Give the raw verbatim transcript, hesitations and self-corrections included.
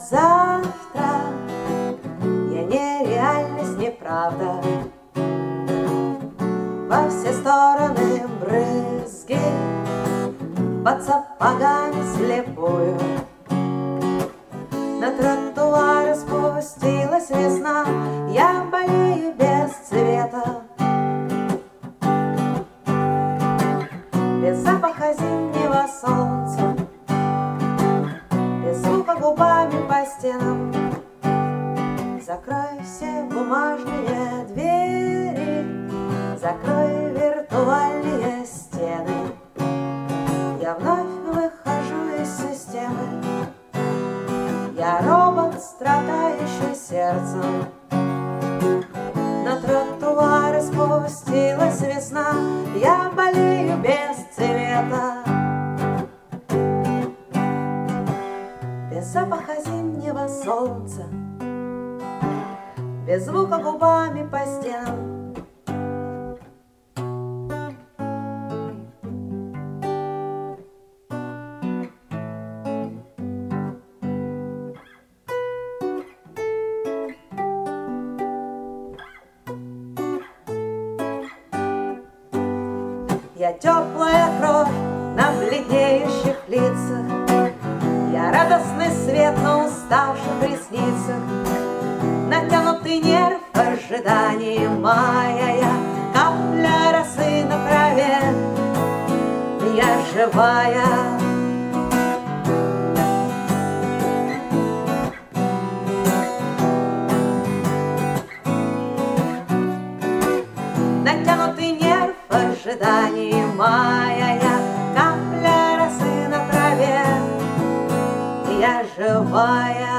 завтра. Я не реальность, не правда. Во все стороны брызги, под сапогами слепую. На тротуары спустилась весна, я болею без цвета, без запаха зимнего солнца, без звука губами по стенам. Закрой все бумажные двери, закрой виртуальные стены. Я вновь выхожу из системы. Я робот, страдающий сердцем. На тротуары спустилась весна, я болею без цвета, без запаха зимнего солнца, без звука губами по стенам. Я теплая кровь на бледнеющих лицах, я радостный свет на уставших ресницах, натянутый нерв в ожидании мая. Я капля росы на траве, я живая. Натянутый нерв в ожидании мая, я капля росы на траве, я живая.